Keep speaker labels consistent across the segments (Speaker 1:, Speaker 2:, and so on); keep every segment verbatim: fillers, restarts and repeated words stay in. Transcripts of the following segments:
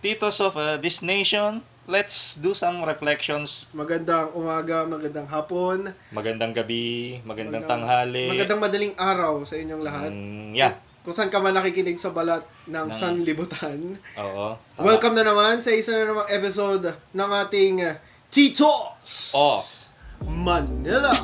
Speaker 1: Titos of uh, this nation, let's do some reflections.
Speaker 2: Magandang umaga, magandang hapon.
Speaker 1: Magandang gabi, magandang, magandang tanghali.
Speaker 2: Magandang madaling araw sa inyong lahat.
Speaker 1: Mm, yeah.
Speaker 2: Kung saan ka man nakikinig sa balat ng, ng... sanlibutan.
Speaker 1: Oo. Tama.
Speaker 2: Welcome na naman sa isa na namang episode ng ating Titos
Speaker 1: of
Speaker 2: Manila.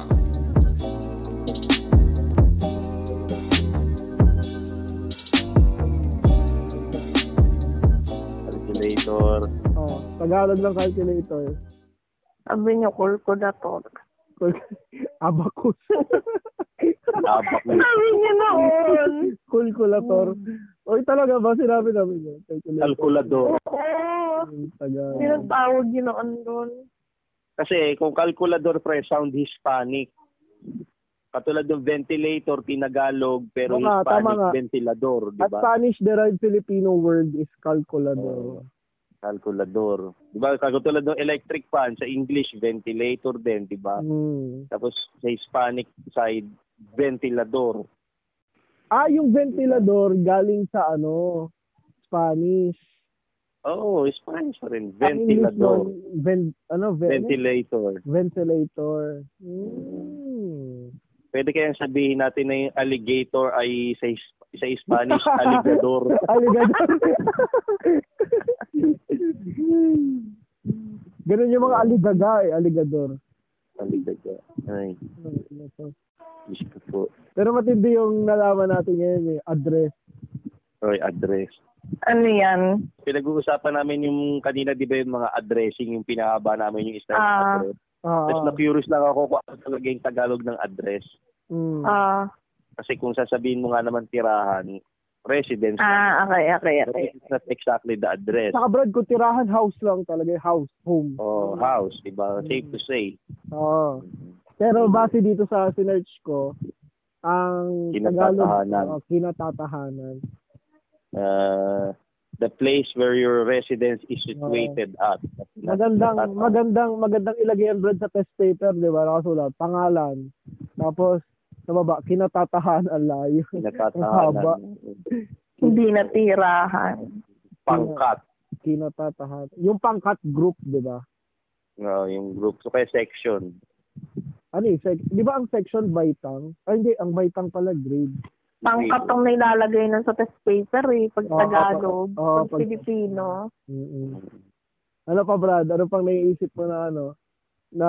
Speaker 3: Calculator.
Speaker 4: Oh, Tagalog ng calculator.
Speaker 5: Sabi niyo, calculator.
Speaker 4: Abacus.
Speaker 3: Abacus.
Speaker 5: Sabi niyo noon.
Speaker 4: Calculator. Oy, talaga ba sinabi namin yun?
Speaker 3: Calculador.
Speaker 5: Oo.
Speaker 4: Tagalog.
Speaker 5: Tinatawag yun noon doon.
Speaker 3: Kasi kung calculador, pre, sound Hispanic. Katulad ng ventilator, tinagalog, pero
Speaker 4: Baka,
Speaker 3: Hispanic ventilador, di
Speaker 4: At
Speaker 3: ba?
Speaker 4: Spanish-derived Filipino word is calculador.
Speaker 3: Oh, calculador. Di ba? Katulad ng electric fan, sa English, ventilator din, di ba?
Speaker 4: Hmm.
Speaker 3: Tapos sa Hispanic side, ventilador.
Speaker 4: Ah, yung ventilador galing sa ano, Spanish.
Speaker 3: Oo, oh, Spanish pa rin.
Speaker 4: Ang English
Speaker 3: Ventilador.
Speaker 4: nun, ven, ano, ven,
Speaker 3: Ventilator.
Speaker 4: Ventilator. Hmm.
Speaker 3: Pwede kayang sabihin natin na yung alligator ay sa, sa Spanish, alligador.
Speaker 4: Alligador. Ganun yung mga aligaga eh, alligador.
Speaker 3: Alligador. Ay, Diyos ko po.
Speaker 4: Pero matindi yung nalaman natin ngayon eh, address.
Speaker 3: Oy, address.
Speaker 5: Ano yan?
Speaker 3: Pinag-uusapan namin yung kanina, di ba, yung mga addressing, yung pinahaba namin yung style ng
Speaker 5: Ah.
Speaker 3: address.
Speaker 4: Ah,
Speaker 3: Tapos na-curious lang ako kung ano talaga yung Tagalog ng address.
Speaker 4: mm.
Speaker 5: Ah,
Speaker 3: Kasi kung sasabihin mo nga naman tirahan, residence.
Speaker 5: ah, okay, okay,
Speaker 3: But
Speaker 5: okay.
Speaker 3: it's not exactly the address.
Speaker 4: Saka Brad, kung tirahan, house lang talaga, house, home.
Speaker 3: Oh, house, di ba? Safe to say.
Speaker 4: Oo. Pero base dito sa sinearch ko, ang Tagalog,
Speaker 3: Kinatatahanan.
Speaker 4: uh, kinatatahanan.
Speaker 3: Uh, the place where your residence is situated at.
Speaker 4: Magandang,
Speaker 3: Natatahanan.
Speaker 4: magandang, magandang ilagay yan, Brad, sa test paper, di ba? Nakasulat, pangalan. Tapos, sa baba, kinatatahanan layo. Ang haba.
Speaker 3: Kinatatahanan.
Speaker 5: Hindi natirahan.
Speaker 3: Pangkat.
Speaker 4: Kinatatahanan. Yung pangkat group, di ba?
Speaker 3: No, yung group. So, kaya section.
Speaker 4: Ano eh, sec- di ba ang section baitang? Ay, hindi, ang baitang pala grade.
Speaker 5: Pangkat ang nilalagay nun sa test paper eh, pag
Speaker 4: Oo,
Speaker 5: Tagalog,
Speaker 4: oo,
Speaker 5: pag
Speaker 4: pag-
Speaker 5: Filipino.
Speaker 4: Mm-mm. Ano pa, Brad? Ano pang naiisip mo na ano? Na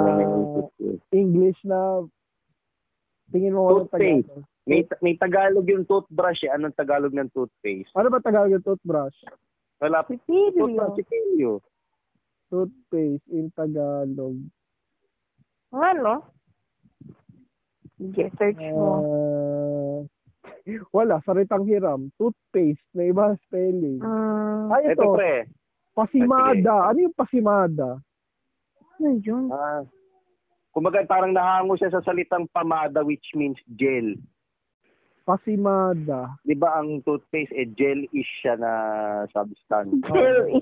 Speaker 4: English na tingin mo walang
Speaker 3: Toothpaste.
Speaker 4: Tagalog?
Speaker 3: May, may Tagalog yung toothbrush eh. Anong Tagalog ng toothpaste?
Speaker 4: Ano ba Tagalog yung toothbrush?
Speaker 3: Wala.
Speaker 5: Sipilyo.
Speaker 3: Toothbrush, sipilyo.
Speaker 4: Toothpaste in Tagalog.
Speaker 5: Ano? Sige, search mo.
Speaker 4: Uh, wala, salitang hiram. Toothpaste, na iba spelling.
Speaker 5: Um,
Speaker 4: Ay,
Speaker 3: Ito,
Speaker 4: ito,
Speaker 3: pre.
Speaker 4: pasimada. Ano yung pasimada?
Speaker 5: ano yun?
Speaker 3: Ah. Kumbaga parang nahango siya sa salitang pamada, which means gel.
Speaker 4: Pasimada.
Speaker 3: Di ba ang toothpaste, eh, gel-ish siya na substance.
Speaker 5: Gel.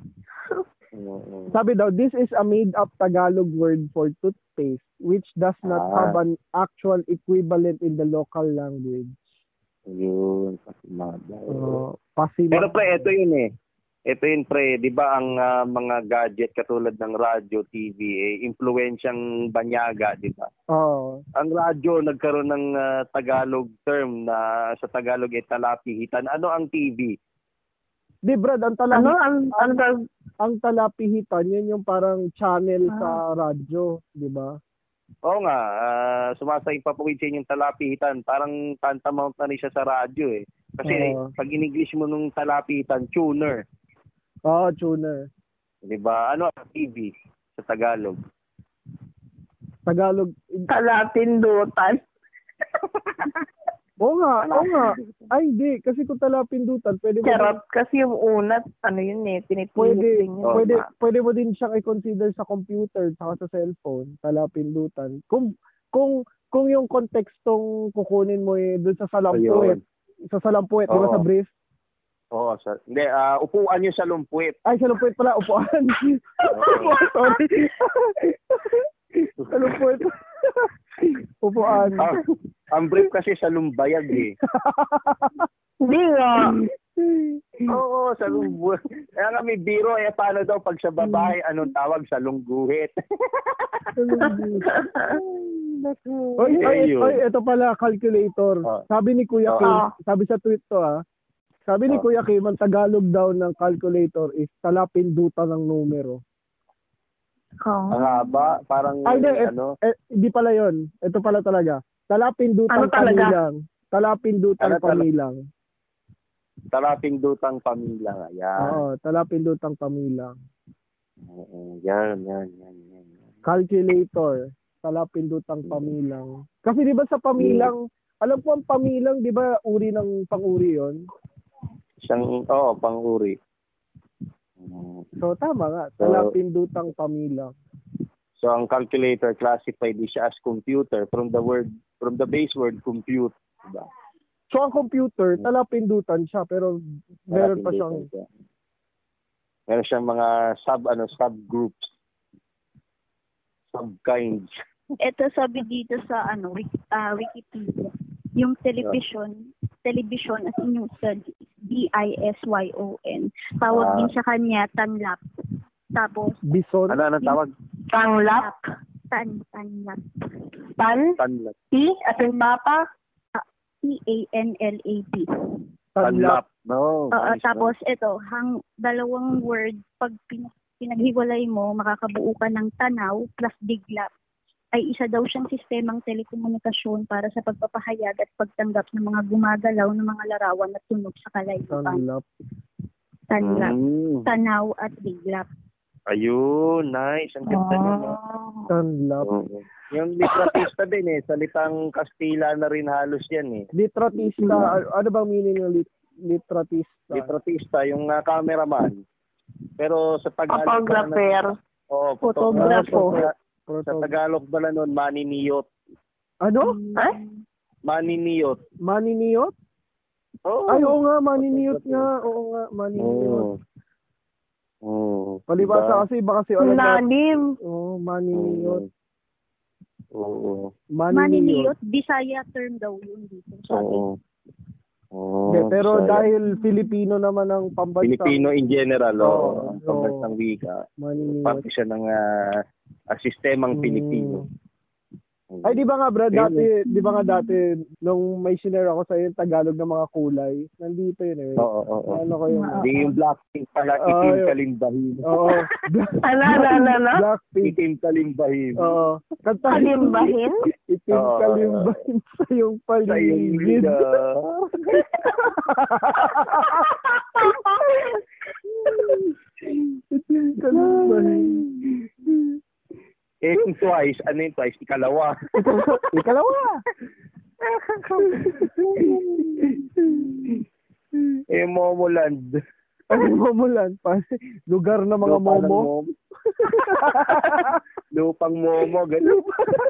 Speaker 3: Oo.
Speaker 4: Sabi daw, this is a made-up Tagalog word for toothpaste which does not
Speaker 3: Ah.
Speaker 4: have an actual equivalent in the local language.
Speaker 3: Yun, pasimada.
Speaker 4: Uh, pasimada.
Speaker 3: Pero pre, ito yun eh. Ito yun pre, di ba ang ah, mga gadget katulad ng radyo, T V, eh, impluensyang banyaga, di ba?
Speaker 4: Oo.
Speaker 3: Ang radyo nagkaroon ng ah, Tagalog term na sa Tagalog ay talapihitan. Ano ang T V?
Speaker 4: Di Brad, ang,
Speaker 5: Ano?
Speaker 4: talapi,
Speaker 5: Ang, ang, ang,
Speaker 4: ang talapihitan, yun yung parang channel
Speaker 5: Ah.
Speaker 4: sa radyo, di ba?
Speaker 3: Oo nga, uh, sumasay pa po yung talapihitan. Parang tantamount na rin siya sa radyo eh. Kasi
Speaker 4: Oo.
Speaker 3: pag in-English mo nung talapihitan, tuner.
Speaker 4: Oo, tuner.
Speaker 3: Di ba? Ano ang T V sa Tagalog?
Speaker 4: Tagalog.
Speaker 5: Kalapindutan.
Speaker 4: Oo nga, oo nga. Ay, hindi. Kasi kung talapindutan, pwede mo
Speaker 5: Charot. Kasi yung unat, ano yun eh,
Speaker 4: Pwede,
Speaker 5: pinipilit din yun.
Speaker 4: pwede, pwede mo din siyang i-consider sa computer saka sa cellphone, talapindutan. Kung kung kung yung kontekstong kukunin mo eh doon sa salampuet, sa salampuet, di ba
Speaker 3: Oo.
Speaker 4: sa brief?
Speaker 3: Oo, sa, hindi, ah, upuan yung sa lumpuit.
Speaker 4: Ay, salampuet pala, upuan. Sorry. Salampuet. Upuan.
Speaker 3: Ah, ang brief kasi sa lumbayag eh.
Speaker 5: Hindi nga.
Speaker 3: Oo, salungguhit. Kaya kami biro, eh, paano daw pag sa babae, anong tawag? Salungguhit.
Speaker 4: Oy, oy,
Speaker 3: Ayun.
Speaker 4: oy, ito pala, calculator.
Speaker 3: Oh.
Speaker 4: Sabi ni Kuya
Speaker 3: Oh.
Speaker 4: Kim, sabi sa tweet to ah, sabi ni
Speaker 3: Oh.
Speaker 4: Kuya Kim, ang Tagalog daw ng calculator is talapindutan ng numero.
Speaker 5: Oh.
Speaker 3: Ang haba, parang,
Speaker 4: Ay, di, eh,
Speaker 3: ano,
Speaker 4: eh, hindi pala yon. Ito pala talaga. Talapindutan
Speaker 5: Ano talaga?
Speaker 4: pamilang. Talapindutan
Speaker 3: Ano tala-
Speaker 4: pamilang.
Speaker 3: talapindutang pamilya. Yan.
Speaker 4: Oo, talapindutang pamilang.
Speaker 3: Oo, yan, yan, yan, yan.
Speaker 4: Calculator, talapindutang pamilang. Kasi di ba sa pamilang, alam ko ang pamilang, di ba uri ng pang-uri yon?
Speaker 3: Isang, oo, pang-uri. Mm.
Speaker 4: So tama nga, talapindutang pamilang.
Speaker 3: So, ang calculator classified siya as computer from the word, from the base word compute. Diba?
Speaker 4: So ang computer, talapindutan siya, pero meron pa siyang,
Speaker 3: Siya. Meron siyang mga sub, ano, subgroups. Subkinds.
Speaker 6: Ito sabi dito sa ano Wiki- ah, Wikipedia, yung television, television as in yung sa D I S Y O N. Tawag
Speaker 3: Ah.
Speaker 6: din sa kanya tanlap. Tapos
Speaker 4: bison.
Speaker 3: Ano, ano tawag?
Speaker 5: Tanglap?
Speaker 6: tan tanlap.
Speaker 5: Tan?
Speaker 3: Tanlap.
Speaker 5: T? As in papa?
Speaker 6: T A N L A P.
Speaker 3: Tanlap. No.
Speaker 6: Oo,
Speaker 3: nice,
Speaker 6: tapos ito, hang dalawang word pag pin- pinaghiwalay mo, makakabuo ka ng tanaw plus diglap. Ay isa daw siyang sistemang telekomunikasyon para sa pagpapahayag at pagtanggap ng mga gumagalaw ng mga larawan at tunog sa kalayuan.
Speaker 4: Tanlap.
Speaker 6: Tanlap,
Speaker 3: Mm.
Speaker 6: tanaw at diglap.
Speaker 3: Ayun, nice. Ang ganda
Speaker 5: Oh.
Speaker 3: nun. no?
Speaker 4: Tanlap.
Speaker 3: Oo. Yung litratista din eh, salitang Kastila na rin halos yan eh.
Speaker 4: Litratista, ano- ano bang meaning ng lit- litratista?
Speaker 3: Litratista, yung uh, cameraman. Pero sa Tagalog
Speaker 5: Photographer.
Speaker 3: Oo,
Speaker 5: Photographer.
Speaker 3: Sa, sa
Speaker 4: Proto-
Speaker 3: Tagalog pala nun, maniniyot.
Speaker 4: Ano?
Speaker 5: Eh?
Speaker 3: Maniniyot.
Speaker 4: Maniniyot?
Speaker 3: Oo.
Speaker 4: Ay, oo nga, maniniyot nga. Oo nga, maniniyot.
Speaker 3: Oo. Oo.
Speaker 4: Palibasa kasi, baka si ano na,
Speaker 5: Lalim.
Speaker 4: oo, maniniyot.
Speaker 3: Oo.
Speaker 4: Maniniyot.
Speaker 6: Maniniyot, Bisaya term daw yun dito. Sabi.
Speaker 3: Oo. Oo.
Speaker 4: Hindi, pero
Speaker 3: Bisaya.
Speaker 4: dahil Filipino naman ang pambansa.
Speaker 3: Filipino in general,
Speaker 4: Oo,
Speaker 3: oo. Ang
Speaker 4: oo.
Speaker 3: pambansang wika.
Speaker 4: Maniniyot.
Speaker 3: Parte siya ng ah, ah, sistemang
Speaker 4: Mm.
Speaker 3: Pilipino.
Speaker 4: Ay, di ba nga, Brad,
Speaker 3: Ayun
Speaker 4: dati, di ba nga dati, nung may sinare ako sa yung Tagalog ng mga kulay, nandito yun eh.
Speaker 3: Oo, oo, oo.
Speaker 4: Ano ko yung,
Speaker 3: Hindi yung Blackpink pala,
Speaker 4: Oo,
Speaker 3: itim
Speaker 4: yun.
Speaker 3: kalimbahin.
Speaker 4: oo,
Speaker 5: Ano, ano, ano, ano?
Speaker 4: Blackpink,
Speaker 3: Itim kalimbahin.
Speaker 4: oo. Kanta,
Speaker 5: Kalimbahin?
Speaker 4: itim
Speaker 3: Oo.
Speaker 4: kalimbahin sa iyong
Speaker 3: Sa iyong
Speaker 4: paligid.
Speaker 3: liga.
Speaker 4: Itim kalimbahin.
Speaker 3: Eh, kung twice, ano yung twice? Ikalawa.
Speaker 4: Ikalawa.
Speaker 3: Eh, Momoland.
Speaker 4: Ano momulan pa? Lugar ng mga
Speaker 3: Lupa ng
Speaker 4: momo.
Speaker 3: Lupang momo, gano'n.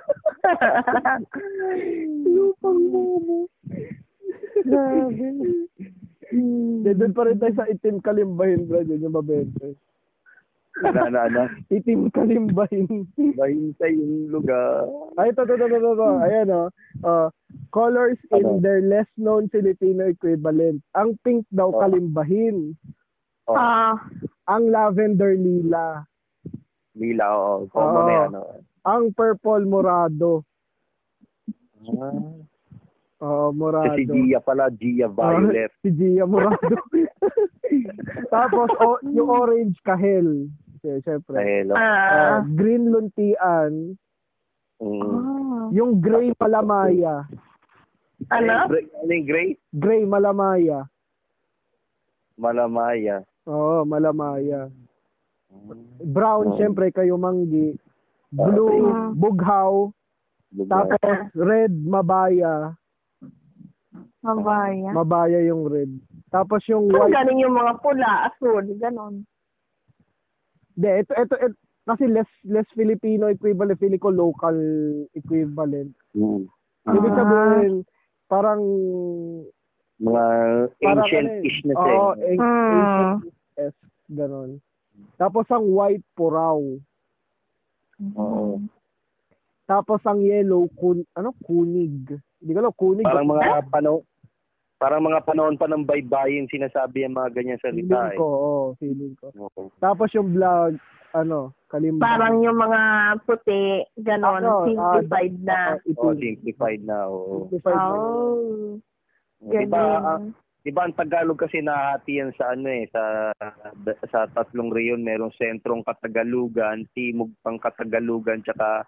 Speaker 4: Lupang momo. Grabe. Hmm. Doon pa rin tayo sa itim kalimbahin, Brad. Yun yung mabente.
Speaker 3: Ano, ano, ano.
Speaker 4: Itim kalimbahin.
Speaker 3: Bahin sa yung lugar.
Speaker 4: Ay, ito, ito, ito, ito, ito. Ayan, oh. Uh, colors in
Speaker 3: Ano?
Speaker 4: their less known Filipino equivalent. Ang pink daw
Speaker 3: Oh.
Speaker 4: kalimbahin.
Speaker 3: Oh.
Speaker 5: Ah,
Speaker 4: Ang lavender lila.
Speaker 3: Lila, oo. Common
Speaker 4: Oo.
Speaker 3: na yan. oo.
Speaker 4: Ang purple morado.
Speaker 3: Ah.
Speaker 4: Oo, morado.
Speaker 3: Si Gia pala, Gia Violet.
Speaker 4: Si Gia Morado. Tapos, o, yung orange kahel. Siyempre.
Speaker 3: Hello.
Speaker 4: Ah,
Speaker 5: ah.
Speaker 4: green luntian.
Speaker 3: Mm.
Speaker 5: Ah.
Speaker 4: Yung gray malamaya.
Speaker 5: Ano?
Speaker 3: Gray- Ano yung gray?
Speaker 4: Gray malamaya.
Speaker 3: Malamaya.
Speaker 4: Oo, malamaya.
Speaker 3: Mm.
Speaker 4: Brown,
Speaker 3: Oo.
Speaker 4: syempre, kayo manggi. Blue,
Speaker 5: Ah.
Speaker 4: bughaw.
Speaker 3: Lugar.
Speaker 4: Tapos, red, mabaya.
Speaker 5: Mabaya.
Speaker 4: Mabaya yung red. Tapos yung
Speaker 5: Ano
Speaker 4: white.
Speaker 5: galing yung mga pula, asul, ganon.
Speaker 4: De, ito, ito, ito, kasi less, less Filipino equivalent, feeling ko local equivalent.
Speaker 3: Mm.
Speaker 4: Ibig
Speaker 5: Ah.
Speaker 4: sabihin, parang,
Speaker 3: Mga
Speaker 4: parang
Speaker 3: ancient-ish na
Speaker 4: ano,
Speaker 3: thing.
Speaker 4: oo, an-
Speaker 5: Hmm.
Speaker 4: ancient-esque, ganon. Tapos ang white, puraw.
Speaker 3: Oo.
Speaker 4: Tapos ang yellow, kun, ano, kunig. Hindi ko alam, kunig.
Speaker 3: Parang mga pano Parang mga panahon pa ng baybayin sinasabi ang mga ganyan salita
Speaker 4: Feeling
Speaker 3: eh.
Speaker 4: ko, oo, feeling ko.
Speaker 3: Oo.
Speaker 4: Tapos yung vlog, ano, kalimbang.
Speaker 5: Parang yung mga puti, ganon,
Speaker 4: Ano,
Speaker 5: simplified
Speaker 4: ah,
Speaker 5: na.
Speaker 4: ah,
Speaker 3: Oh,
Speaker 4: itim.
Speaker 3: simplified na. Oo.
Speaker 4: Simplified na.
Speaker 5: Oh,
Speaker 3: Di ba, ah,
Speaker 5: galing.
Speaker 3: di ba ang Tagalog kasi nahati yan sa ano eh, sa sa tatlong reyon, merong sentrong Katagalugan, timog pang Katagalugan, tsaka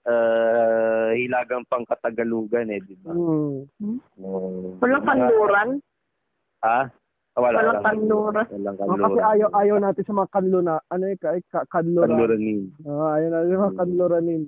Speaker 3: uh, hilagang pang Katagalugan eh, di ba?
Speaker 4: Mm.
Speaker 3: Oo.
Speaker 5: Walang kanluran?
Speaker 3: Ha? Ah, wala,
Speaker 5: Walang kanluran.
Speaker 3: Walang
Speaker 4: Ah,
Speaker 3: kanluran.
Speaker 4: kasi ayaw, ayaw natin sa mga kanlo na, ano yung ka, ka, kanluran.
Speaker 3: Kanluranin.
Speaker 4: Ah, ayaw natin sa mga kanluranin.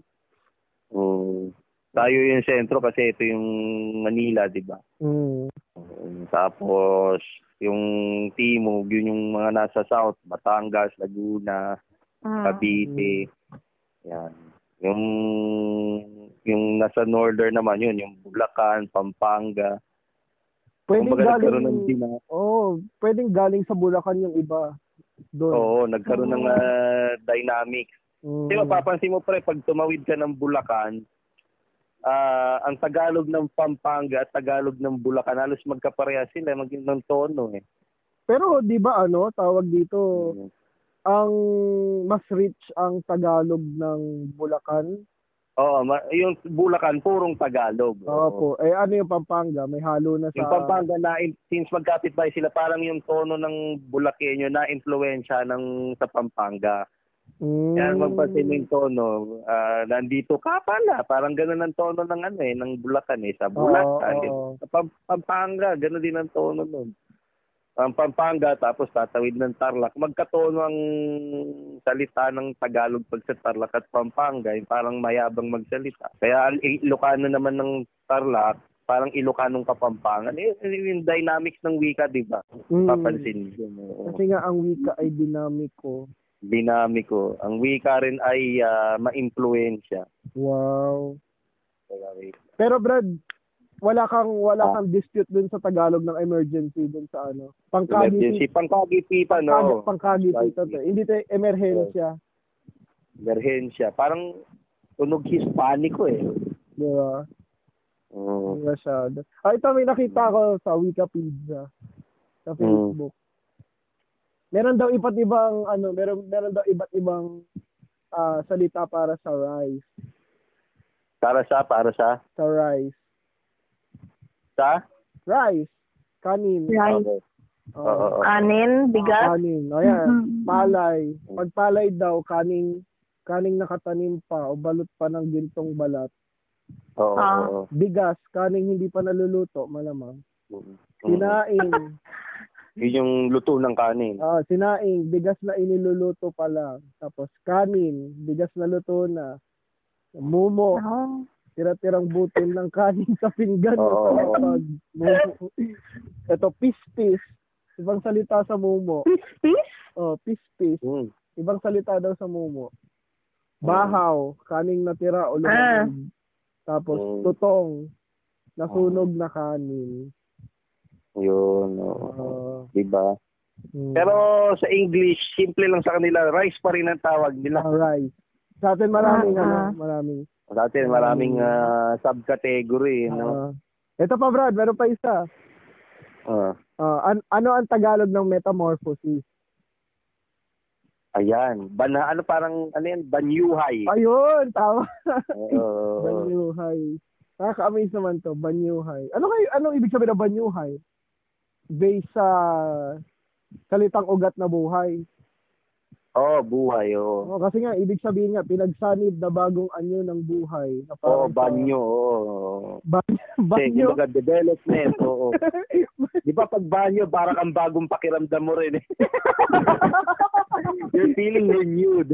Speaker 3: Oo. Tayo yung sentro kasi ito yung Manila, di ba?
Speaker 4: Mm.
Speaker 3: Um, tapos, yung Timog, yun yung mga nasa South, Batangas, Laguna,
Speaker 5: Mm.
Speaker 3: Cavite. Yan. Yung yung nasa Northern naman yun, yung Bulacan, Pampanga.
Speaker 4: Pwedeng
Speaker 3: Kumbaga nagkaroon
Speaker 4: galing,
Speaker 3: ng dina.
Speaker 4: oh, pwedeng galing sa Bulacan yung iba. Doon.
Speaker 3: Oo, nagkaroon ng uh, dynamics.
Speaker 4: Mm.
Speaker 3: Kasi mapapansin mo pre, pag tumawid ka ng Bulacan, ah ang Tagalog ng Pampanga at Tagalog ng Bulacan, halos magkapareha sila, maging ng tono eh.
Speaker 4: Pero di ba ano, tawag dito,
Speaker 3: Mm.
Speaker 4: ang mas rich ang Tagalog ng Bulacan.
Speaker 3: Oo, ma- yung Bulacan, purong Tagalog.
Speaker 4: Oo po. Eh ano yung Pampanga? May halo na sa...
Speaker 3: Yung Pampanga, na, since magkapit-bahay sila, parang yung tono ng Bulakenyo na influensya ng sa Pampanga.
Speaker 4: Mm.
Speaker 3: Kaya magpasin mo yung tono, ah, nandito ka pala. Parang gano'n ang tono ng ano eh, ng Bulacan eh. Sa Bulacan,
Speaker 4: Oo, oo.
Speaker 3: sa Pam- Pampanga, gano'n din ang tono nun. Ang Pampanga, tapos tatawid ng Tarlac. Magkatono ang salita ng Tagalog pag sa Tarlac at Pampanga. Yung parang mayabang magsalita. Kaya ang Ilocano naman ng Tarlac, parang Ilocanong Kapampangan. Eh, yung dynamics ng wika, di ba?
Speaker 4: Mm.
Speaker 3: Papansin yun. Oo.
Speaker 4: Kasi nga ang wika ay dinamiko.
Speaker 3: Dinamiko. Ang wika rin ay ah, ma-influensya.
Speaker 4: Wow.
Speaker 3: Kaya, wait.
Speaker 4: Pero Brad, wala kang wala
Speaker 3: Ah.
Speaker 4: kang dispute dun sa Tagalog ng emergency dun sa ano.
Speaker 3: Emergency.
Speaker 4: Pangkagi
Speaker 3: Pangkagipitan, no?
Speaker 4: pangkagi dito. Hindi to emerhensya,
Speaker 3: Emerhensya. Parang tunog Hispaniko eh.
Speaker 4: di ba?
Speaker 3: Oo.
Speaker 4: Hindi masyado. Ah, ito may nakita ko sa Wikipedia sa Facebook. Meron daw iba't ibang ano, meron meron daw iba't ibang ah, salita para sa rice.
Speaker 3: Para sa, para sa,
Speaker 4: Sa rice.
Speaker 3: sa?
Speaker 4: Rice. Kanin.
Speaker 5: Rice.
Speaker 3: Okay.
Speaker 4: Oo.
Speaker 3: Oo. oo.
Speaker 5: Anin, bigat.
Speaker 4: Kanin. Ayan.
Speaker 6: Mhm.
Speaker 4: Palay. Pag palay daw, kaning kaning nakatanim pa o balot pa ng gintong balat.
Speaker 3: Oo.
Speaker 5: Ah.
Speaker 3: oo.
Speaker 4: Bigas, kaning hindi pa naluluto, malamang.
Speaker 3: Mm.
Speaker 4: Sinaing.
Speaker 3: Yun yung luto ng kanin.
Speaker 4: Ah, sinaing, bigas na iniluluto pa lang. Tapos kanin, bigas na luto na. Mumo,
Speaker 5: Oh.
Speaker 4: tira-tirang butil ng kanin sa pinggan o
Speaker 3: Oo.
Speaker 4: sa lapag. Mumo. Ito, pispis. Ibang salita sa mumo.
Speaker 5: Pispis?
Speaker 4: Oh, pispis.
Speaker 3: Mm.
Speaker 4: Ibang salita daw sa mumo. Bahaw, kaning natira o
Speaker 5: Ah.
Speaker 4: lumamig. Tapos
Speaker 3: Mm.
Speaker 4: tutong, nasunog na kanin.
Speaker 3: Yun. oo.
Speaker 4: Ah,
Speaker 3: Diba?
Speaker 4: hmm.
Speaker 3: Pero sa English, simple lang sa kanila. Rice pa rin ang tawag nila.
Speaker 4: Alright. Sa atin maraming
Speaker 5: Ah,
Speaker 4: ano,
Speaker 5: ah.
Speaker 4: maraming.
Speaker 3: Sa atin, maraming ah, subcategory. No?
Speaker 4: Ah. Ito pa Brad, meron pa isa.
Speaker 3: Ah.
Speaker 4: Ah, an- ano ang Tagalog ng metamorphosis?
Speaker 3: Ayan. Bana, ano parang, ano yan? Banyuhay.
Speaker 4: Ayun, tama.
Speaker 3: Oo.
Speaker 4: Banyuhay. Nakaka-amaze naman to, banyuhay. Ano kayo, anong ibig sabihin ng banyuhay? Based sa salitang ugat na buhay.
Speaker 3: Oo, buhay. Oo.
Speaker 4: Oh, kasi nga, ibig sabihin nga, pinagsanib na bagong anyo ng buhay. Na
Speaker 3: Oo,
Speaker 4: parang
Speaker 3: banyo. Oo.
Speaker 4: Banyo.
Speaker 3: Kasi,
Speaker 4: banyo.
Speaker 3: kumbaga, development. Oo. Di ba pag banyo, parang ang bagong pakiramdam mo rin eh. You're feeling renewed.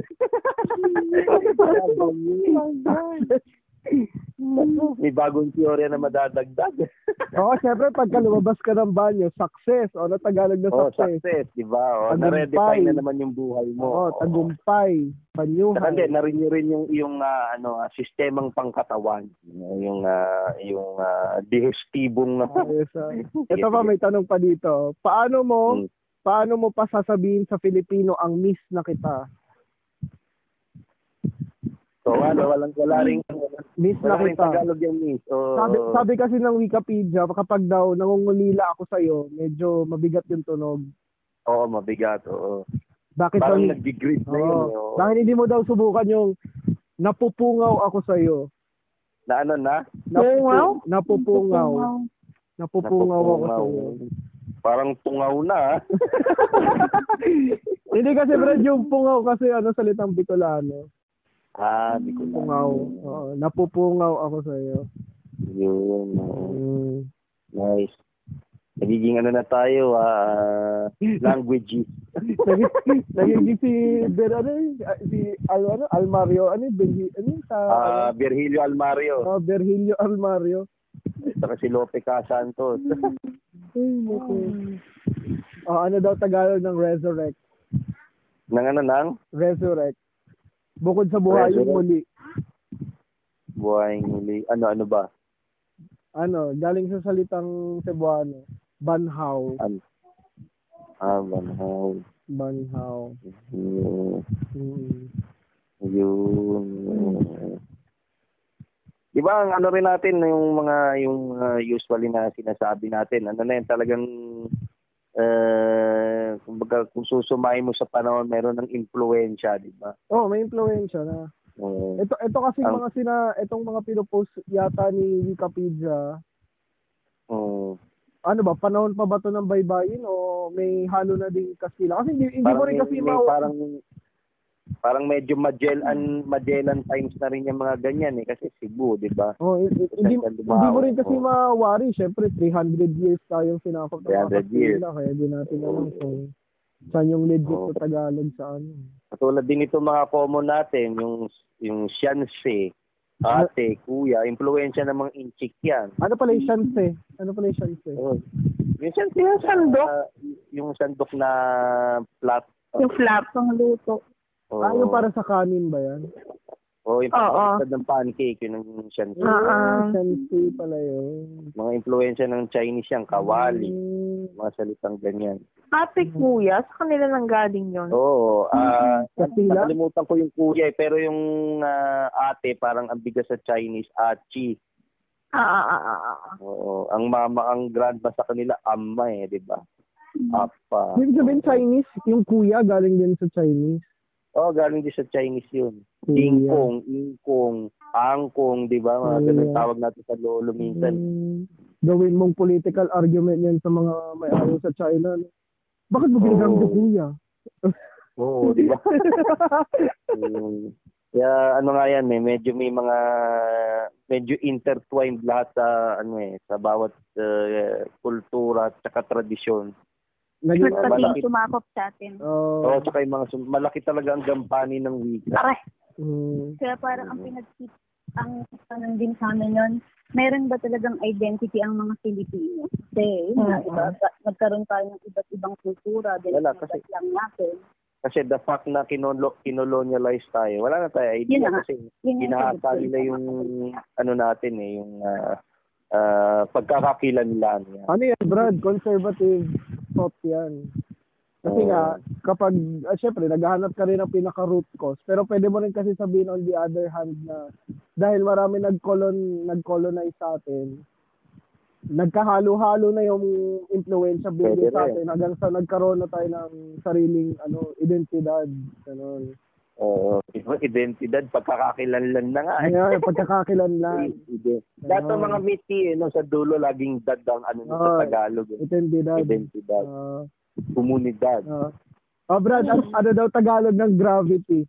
Speaker 3: May bagong teorya na madadagdag.
Speaker 4: Oo, syempre, pagka lumabas ka ng banyo, success. O, na Tagalog na
Speaker 3: Oh,
Speaker 4: success.
Speaker 3: success, di ba? Oh,
Speaker 4: Tagumpay.
Speaker 3: na-redefine na naman yung buhay mo.
Speaker 4: Oo, tagumpay.
Speaker 3: Saka
Speaker 4: Banyuhay.
Speaker 3: hindi, na-renew rin yung, yung ah, ano, ah, sistemang pangkatawan. Yung, ah, yung uh, digestibong na.
Speaker 4: Ayos, ah. Ito pa, may tanong pa dito. Paano mo,
Speaker 3: Hmm.
Speaker 4: paano mo pa sasabihin sa Filipino ang miss na kita?
Speaker 3: So, ano, walang, wala rin,
Speaker 4: Miss na
Speaker 3: wala rin
Speaker 4: kita.
Speaker 3: Tagalog yung miss. So,
Speaker 4: Sabi, sabi kasi ng Wikipedia, kapag daw nangungulila ako sa'yo, medyo mabigat yung tunog.
Speaker 3: oo, mabigat, oo.
Speaker 4: Bakit
Speaker 3: Parang
Speaker 4: daw-
Speaker 3: nag-degrade na yun.
Speaker 4: Oo.
Speaker 3: Oo.
Speaker 4: Dahil hindi mo daw subukan yung napupungaw ako sa'yo.
Speaker 3: Na ano na?
Speaker 5: Pungaw?
Speaker 4: Napupungaw. Napupungaw ako
Speaker 3: Napupungaw.
Speaker 4: sa'yo.
Speaker 3: Parang tungaw na. ah.
Speaker 4: Hindi kasi Brad, yung pungaw kasi ano salitang Bicolano.
Speaker 3: Ah, di ko na.
Speaker 4: Pungaw. Oo, napupungaw ako sa'yo.
Speaker 3: Yun. oo.
Speaker 4: Mm.
Speaker 3: Nice. Nagiging ano na tayo, ah, language.
Speaker 4: Naging naging si Ber, ano, eh, si Al, ano, Almario, ano, Benji, ano, sa,
Speaker 3: Ah, Virgilio Almario.
Speaker 4: uh, Berhilio Almario.
Speaker 3: Saka si Lope Casantos.
Speaker 4: Ay, naku. Oh, ano daw Tagalog ng resurrect?
Speaker 3: Nang ano nang?
Speaker 4: Resurrect. Bukod sa buhay yung
Speaker 3: Resurrect.
Speaker 4: muli.
Speaker 3: Buhay muli. Ano, ano ba?
Speaker 4: Ano, galing sa salitang Cebuano. Banhaw.
Speaker 3: Ah, banhaw.
Speaker 4: Banhaw.
Speaker 3: Yun.
Speaker 4: Mm.
Speaker 3: Yun. Di ba ang ano rin natin, yung mga, yung uh, usually na sinasabi natin, ano na yun, talagang, uh, kumbaga, kung susumahin mo sa panahon, meron ng impluensya, di ba?
Speaker 4: Oh, may influensya na.
Speaker 3: Uh,
Speaker 4: Ito ito kasi
Speaker 3: Ang-
Speaker 4: mga sina itong mga pinopost yata ni Wikipedia.
Speaker 3: uh,
Speaker 4: Ano ba, panahon pa ba to ng baybayin o may halo na din Kastila? Kasi hindi, hindi
Speaker 3: parang,
Speaker 4: mo rin kasi
Speaker 3: may,
Speaker 4: ma-
Speaker 3: parang, parang medyo Magellan, Magellan times na rin yung mga ganyan eh, kasi Cebu, di ba?
Speaker 4: Oh, i- i- hindi,
Speaker 3: Central
Speaker 4: hindi mo rin kasi
Speaker 3: oh.
Speaker 4: mawari. Siyempre, three hundred years tayong sinakop ng mga
Speaker 3: three hundred years.
Speaker 4: Kastila. Kaya di natin alam kung saan yung legit
Speaker 3: Oh.
Speaker 4: na Tagalog sa ano.
Speaker 3: Katulad din ito mga common natin, yung yung siyanse, ate, kuya, impluensya ng mga inchik yan.
Speaker 4: Ano pala yung shanse? Ano pala yung shanse?
Speaker 3: Oh. Yung siyanse,
Speaker 5: Yung sandok?
Speaker 3: ah, yung sandok na flat.
Speaker 5: Yung flap ng luto.
Speaker 3: Oh,
Speaker 4: Ah, yung para sa kanin ba yan?
Speaker 3: oh, yung
Speaker 5: Oo.
Speaker 3: pagkakasad ng pancake, yun yung siyanse.
Speaker 5: Ah, ah.
Speaker 4: Ah, shanse pala yun.
Speaker 3: Mga impluensya ng Chinese yan, kawali,
Speaker 4: Mm,
Speaker 3: mga salitang ganyan.
Speaker 5: Ate kuya, sa kanila nang galing yun.
Speaker 3: Oo, ah,
Speaker 4: Kastila?
Speaker 3: nakalimutan ko yung kuya eh, pero yung ah, ate, parang ang bigas sa Chinese, achi.
Speaker 5: Ah, ah, ah, ah, ah.
Speaker 3: Oo, ang mama, ang grandma sa kanila, amma eh, di ba? Apa.
Speaker 4: Ibig sabihin Chinese, yung kuya galing din sa Chinese.
Speaker 3: Oh, galing din sa Chinese yun.
Speaker 4: Kuya.
Speaker 3: Ingkong, ingkong, angkong, di ba? Mga
Speaker 4: Kuya.
Speaker 3: ganun tawag natin sa lolo minsan.
Speaker 4: Mm, gawin mong political argument yan sa mga may-ari sa China. no? Bakit mo ginagamit yung
Speaker 3: Oo.
Speaker 4: kuya?
Speaker 3: Oo, di ba? Mm. Kaya ano nga yan eh, medyo may mga, medyo intertwined lahat sa, ano eh, sa bawat uh, kultura at saka tradisyon.
Speaker 4: Naging,
Speaker 3: Mas-
Speaker 6: Pati
Speaker 3: malaki.
Speaker 6: sumakop sa atin.
Speaker 4: oh,
Speaker 3: Oo, tsaka yung mga, sum- malaki talaga ang gampani ng wika.
Speaker 6: Aray!
Speaker 4: mm,
Speaker 6: Kaya parang ang pinag ang tanong din sa amin yun, meron ba talagang identity ang mga Pilipino? Kasi, yun nga,
Speaker 5: Mm.
Speaker 6: iba, nagkaroon tayo ng iba't ibang kultura, din
Speaker 3: Wala, kasi-
Speaker 6: lang natin.
Speaker 3: Kasi the fact na kinolo- kinolonialize tayo, wala na tayo
Speaker 6: Yun
Speaker 3: idea
Speaker 6: na nga.
Speaker 3: kasi
Speaker 6: Yun yung
Speaker 3: hinahata
Speaker 6: sagot ko.
Speaker 3: nila yung ano natin eh, yung ah, ah, pagkakakilanlan niya.
Speaker 4: ano yan, Brad? Conservative thought yan. Kasi
Speaker 3: Oo.
Speaker 4: nga, kapag, ah, syempre, naghahanap ka rin ng pinaka-root cause. Pero pwede mo rin kasi sabihin on the other hand na dahil marami nag-colon, nag-colonize sa atin, nagkahalo-halo na yung influensya building
Speaker 3: Pwede
Speaker 4: sa
Speaker 3: rin.
Speaker 4: atin hanggang sa nagkaroon na tayo ng sariling ano identidad. Ganun.
Speaker 3: Oo, identidad, pagkakakilanlan na nga eh.
Speaker 4: Kaya pagkakakilanlan,
Speaker 3: Ide- Dato
Speaker 4: Oo.
Speaker 3: mga miti, eh, no, sa dulo, laging dad ang ano nito
Speaker 4: Oo.
Speaker 3: sa Tagalog. Eh.
Speaker 4: identidad.
Speaker 3: Identidad,
Speaker 4: Ah,
Speaker 3: komunidad.
Speaker 4: ah. Oh, Brad, an- ano daw Tagalog ng gravity?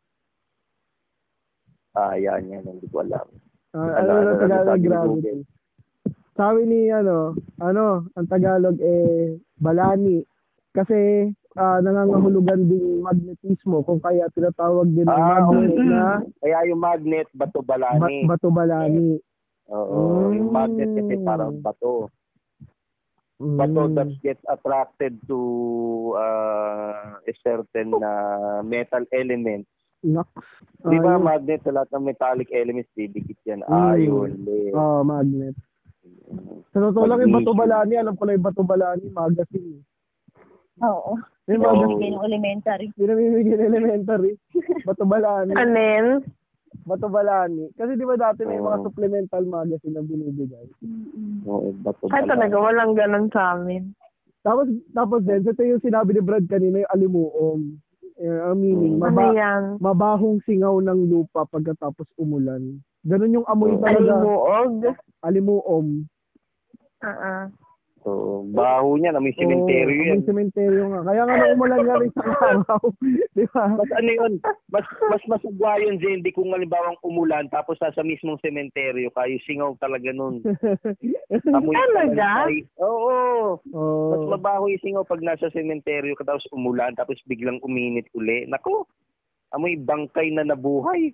Speaker 3: Ah, yan, yan, hindi ko alam.
Speaker 4: Ah,
Speaker 3: Ano,
Speaker 4: ano,
Speaker 3: ano,
Speaker 4: daw
Speaker 3: ano,
Speaker 4: Tagalog
Speaker 3: sabi
Speaker 4: ng
Speaker 3: ni
Speaker 4: gravity? Sabi ni ano, ano, ang Tagalog eh balani. Kasi ah, nangangahulugan din magnetismo kung kaya tinatawag din ang
Speaker 3: Ah,
Speaker 4: magnet
Speaker 3: okay.
Speaker 4: na
Speaker 3: Kaya yung magnet, bato
Speaker 4: ba-
Speaker 3: balani.
Speaker 4: bato balani.
Speaker 3: Oo, yung
Speaker 4: Mm.
Speaker 3: magnet kasi parang bato. Bato
Speaker 4: Mm.
Speaker 3: that gets attracted to uh, a certain uh, metal element.
Speaker 4: Naks.
Speaker 3: Di ba
Speaker 4: Ayun.
Speaker 3: magnet sa lahat ng metallic elements, didikit yan.
Speaker 4: Mm.
Speaker 3: Iron, lead.
Speaker 4: Oh, magnet. Sa totoo lang yung bato
Speaker 3: Magnesium.
Speaker 4: balani, alam ko lang yung bato balani, magazine.
Speaker 6: Oo.
Speaker 4: Yung
Speaker 3: Oo.
Speaker 4: magazine,
Speaker 6: Pinamigay ng elementary.
Speaker 4: pinamimigay ng elementary. Bato balani.
Speaker 5: Alin?
Speaker 4: Bato Balani. Kasi di ba dati may mga
Speaker 3: Oo.
Speaker 4: supplemental magazine na binibigay.
Speaker 6: Mm-mm.
Speaker 3: Oo, bato
Speaker 5: Ay,
Speaker 3: pala.
Speaker 5: talaga, walang ganun sa amin.
Speaker 4: Tapos, tapos din, ito yung sinabi ni Brad kanina, yung alimuom. Eh, ang meaning,
Speaker 3: Mm.
Speaker 5: Ano
Speaker 4: maba,
Speaker 5: yan?
Speaker 4: mabahong singaw ng lupa pagkatapos umulan. Ganun yung amoy
Speaker 3: Oo.
Speaker 4: talaga.
Speaker 5: Alimuog?
Speaker 4: Alimuom.
Speaker 5: Ah,
Speaker 3: Oo, baho niya, na may sementeryo
Speaker 4: Oo,
Speaker 3: yan.
Speaker 4: may sementeryo nga. Kaya nga nung umulan nga rin sa araw. Di ba?
Speaker 3: Mas ano yun, mas mas masagwa yun, Zendy, kung halimbawang umulan tapos nasa mismong sementeryo kayo, singaw talaga nun. Amoy
Speaker 5: Talaga?
Speaker 3: ay, oo. Mas
Speaker 4: Oo.
Speaker 3: mabaho yung singaw pag nasa sementeryo ka tapos umulan tapos biglang uminit uli. Nako, amoy bangkay na nabuhay.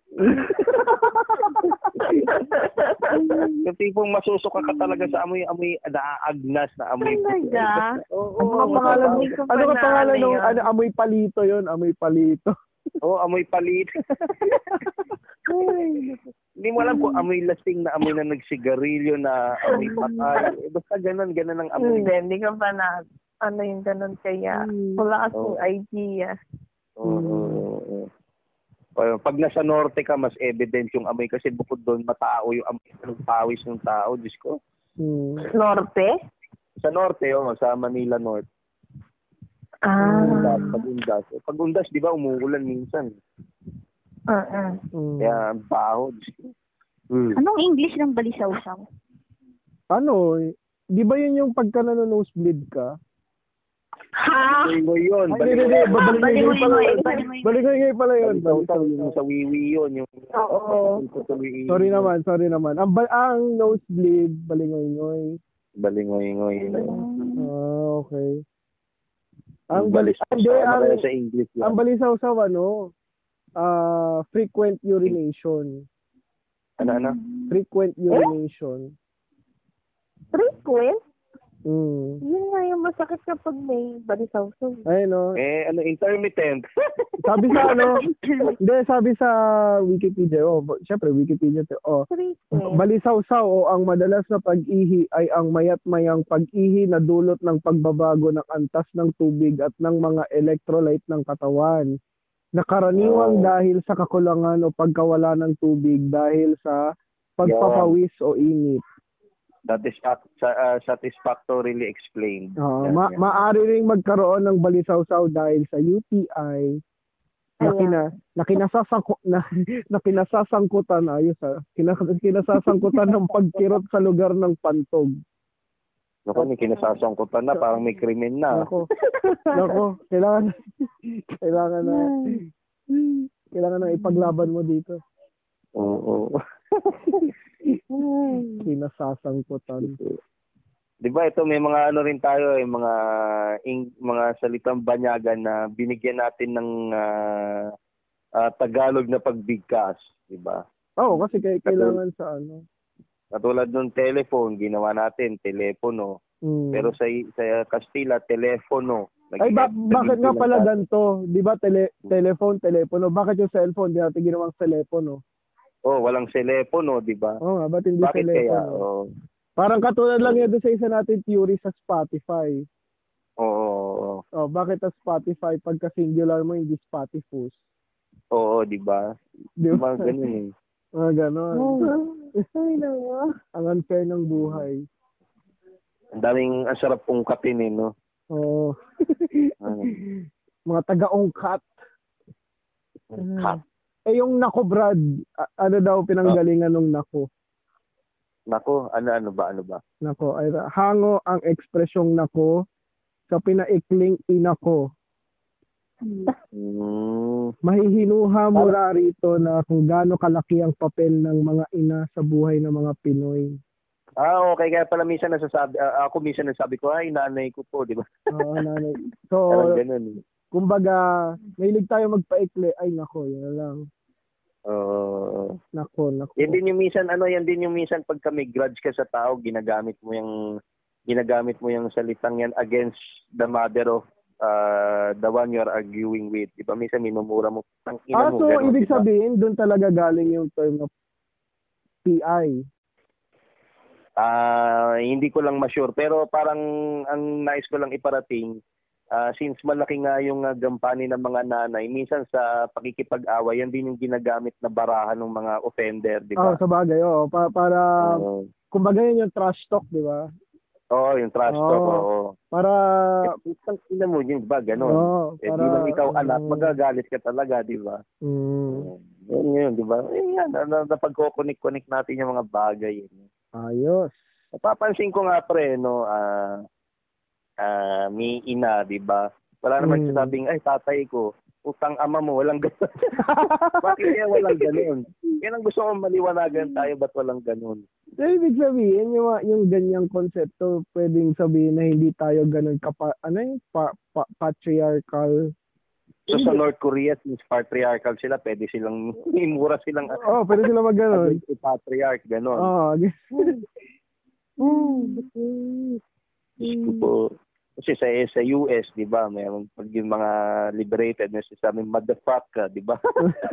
Speaker 3: Yung tipong masusuka ka talaga sa amoy, amoy naaagnas na amoy.
Speaker 5: Talaga?
Speaker 3: Oo,
Speaker 4: Ano ka pangalan
Speaker 5: Hindi
Speaker 4: nung,
Speaker 5: ko pa
Speaker 4: ano ka
Speaker 5: na
Speaker 4: pangalan
Speaker 5: ano
Speaker 4: nung,
Speaker 5: yun.
Speaker 4: ano, amoy palito yon amoy palito.
Speaker 3: Oo, amoy palit. Ay, hindi mo alam kung amoy lasing na amoy na nagsigarilyo na amoy patay. Eh, basta ganun, ganun ang amoy.
Speaker 5: Hindi, hindi ko pa na, ano yung ganun kaya. Wala kasing
Speaker 3: Oo.
Speaker 5: idea.
Speaker 3: Oo, oo, oo. O, pag nasa norte ka, mas evident yung amoy kasi bukod doon, matao yung amoy ng pawis ng tao, Diyos ko.
Speaker 4: Hmm.
Speaker 5: Norte?
Speaker 3: Sa norte, oh, sa Manila North.
Speaker 5: Ah.
Speaker 3: Undas, pag-undas. Eh, pag-undas, di ba, umuulan minsan.
Speaker 5: Ah, ah.
Speaker 4: Hmm.
Speaker 3: Kaya, ang baho, Diyos ko. Hmm.
Speaker 6: Anong English ng balisaw-saw?
Speaker 4: Ano, eh, di ba yun yung pagka nano-nosebleed ka?
Speaker 5: Ha?
Speaker 3: Balingoy yun.
Speaker 4: Ay, hindi, hindi,
Speaker 3: Balingoy.
Speaker 4: balingoy pala yun.
Speaker 6: Balingoy.
Speaker 4: Balingoy pala yun.
Speaker 3: Balisaw-saw, yung sa wiwi yun. Yung,
Speaker 5: Oo.
Speaker 3: yung sa wiwi.
Speaker 4: Sorry naman, sorry naman. Ang, ba- ang nosebleed, balingoy-ngoy.
Speaker 3: Balingoy-ngoy.
Speaker 4: Ah, okay.
Speaker 3: Ang
Speaker 4: Ang bali,
Speaker 3: balisaw
Speaker 4: hindi, ang,
Speaker 3: kaya sa English
Speaker 4: ang
Speaker 3: yan.
Speaker 4: balisaw-saw, ano, ah, frequent urination.
Speaker 3: Ano, ano?
Speaker 4: Frequent urination.
Speaker 5: Frequent?
Speaker 4: Mm.
Speaker 5: Yun nga yung masakit kapag may balisaw-saw.
Speaker 4: Ayun, no.
Speaker 3: Eh, ano, intermittent.
Speaker 4: Sabi sa ano, hindi, sabi sa Wikipedia, oh, b- syempre, Wikipedia, to, oh,
Speaker 5: Frequent.
Speaker 4: balisaw-saw o ang madalas na pag-ihi ay ang mayat-mayang pag-ihi na dulot ng pagbabago ng antas ng tubig at ng mga electrolyte ng katawan. Nakaraniwang
Speaker 3: Oh.
Speaker 4: dahil sa kakulangan o pagkawala ng tubig dahil sa pagpapawis o init.
Speaker 3: Satisfac- sa, uh, satisfactorily explained.
Speaker 4: Oo,
Speaker 3: Yan,
Speaker 4: ma-
Speaker 3: yan.
Speaker 4: maaari ring magkaroon ng balisaw-saw dahil sa U T I na,
Speaker 5: Ayan.
Speaker 4: kina, na, kinasasangku, na, na kinasasangkutan, ayos ha, kina, kinasasangkutan ng pagkirot sa lugar ng pantog.
Speaker 3: Naku, may kinasasangkutan na, parang may krimen na.
Speaker 4: Nako, nako, kailangan, kailangan na, kailangan na ipaglaban mo dito.
Speaker 3: Oo.
Speaker 4: Kinasasangkutan.
Speaker 3: Di ba ito, may mga ano rin tayo, eh, mga ing, mga salitang banyagan na binigyan natin ng ah, ah, Tagalog na pagbigkas. Di ba?
Speaker 4: Oo, kasi kay, kailangan sa ano.
Speaker 3: Katulad ng telephone, ginawa natin, telepono.
Speaker 4: Mm.
Speaker 3: Pero sa, sa Kastila, telefono.
Speaker 4: Ay, ba-
Speaker 3: Naging-
Speaker 4: bakit nga
Speaker 3: naging
Speaker 4: pala
Speaker 3: lang
Speaker 4: ganito? Di ba tele, telephone, telepono? Bakit yung cellphone, di natin ginawang telepono?
Speaker 3: Oh, walang telepono, di ba?
Speaker 4: Oo nga, ba't hindi
Speaker 3: Bakit kaya?
Speaker 4: telepono?
Speaker 3: Oh,
Speaker 4: Parang katulad lang yan doon sa isa natin theory sa Spotify.
Speaker 3: oo, oo,
Speaker 4: Oh, bakit sa Spotify pagka singular mo hindi Spotify?
Speaker 3: oo, di ba?
Speaker 4: Di ba?
Speaker 3: Mga ganun eh.
Speaker 4: Mga ganon.
Speaker 5: Ay, nawa.
Speaker 4: Ang unfair ng buhay.
Speaker 3: Ang daming, ang sarap ungkatin eh, no?
Speaker 4: Oo.
Speaker 3: Ano,
Speaker 4: Mga taga-ungkat.
Speaker 3: cut.
Speaker 4: Eh yung nako, Brad, a- ano daw pinanggalingan ng nako?
Speaker 3: Nako, ano, ano ba, ano ba?
Speaker 4: Nako, ay hango ang ekspresyong nako sa pinaikling inako.
Speaker 3: Mm,
Speaker 4: Mahihinuha mula rito na kung gaano kalaki ang papel ng mga ina sa buhay ng mga Pinoy.
Speaker 3: ah, okay. Kaya pala minsan nasasabi, ah, ako minsan nasabi ko, ay, nanay ko po, di ba?
Speaker 4: Oo, nanay. So,
Speaker 3: Parang ganun eh.
Speaker 4: kumbaga, mahilig tayo magpaikli. Ay, nako, yun na lang.
Speaker 3: Oo.
Speaker 4: Nako, nako.
Speaker 3: yan din yung minsan, ano, yan din yung minsan pagka may grudge ka sa tao, ginagamit mo yung, ginagamit mo yung salitang yan against the mother of uh, the one you're arguing with. Di ba? Minsan minumura mo. Ang ina
Speaker 4: Ah,
Speaker 3: mo,
Speaker 4: so,
Speaker 3: ganun,
Speaker 4: ibig
Speaker 3: di ba?
Speaker 4: sabihin, doon talaga galing yung term of P I.
Speaker 3: Ah, hindi ko lang ma-sure pero parang ang nais ko lang iparating ah, since malaki nga yung uh, gampanin ng mga nanay, minsan sa pakikipag-away, yan din yung ginagamit na barahan ng mga offender, di
Speaker 4: Oh,
Speaker 3: ba?
Speaker 4: sa bagay, oh. Pa- para,
Speaker 3: Oo,
Speaker 4: kumbaga yun yung trash talk, di ba?
Speaker 3: Oo, yung trash talk,
Speaker 4: Oo.
Speaker 3: oo.
Speaker 4: Para,
Speaker 3: Eh, putang ina mo yun, di ba? Ganon.
Speaker 4: oh,
Speaker 3: Eh,
Speaker 4: para,
Speaker 3: di lang ikaw anak,
Speaker 4: mm,
Speaker 3: magagalit ka talaga, di ba?
Speaker 4: mm,
Speaker 3: Yun yun, di ba? Eh, yan, na, na, napagkukunik-kunik natin yung mga bagay. Yun.
Speaker 4: ayos.
Speaker 3: Napapansin ko nga, pre, no, ah, ah, may ina, di ba? Wala naman
Speaker 4: Mm.
Speaker 3: sabing, ay, tatay ko, utang ama mo, walang gano'n. Bakit kaya walang gano'n? Yan ang gusto kong maliwanagan tayo, ba't walang gano'n?
Speaker 4: So, ibig sabihin, yung, yung ganyang konsepto, pwedeng sabihin na hindi tayo ganun kapa, ano yung pa, pa, patriarchal.
Speaker 3: So sa North Korea, since patriarchal sila, pwede silang, imura silang,
Speaker 4: Oo, oh, pwede sila mag ganun.
Speaker 3: against the patriarch, gano'n.
Speaker 4: Oo,
Speaker 3: Diyos ko po. Kasi sa, sa U S, di ba, mayroon pag yung mga liberated na sasabi, motherfuck ka, di ba?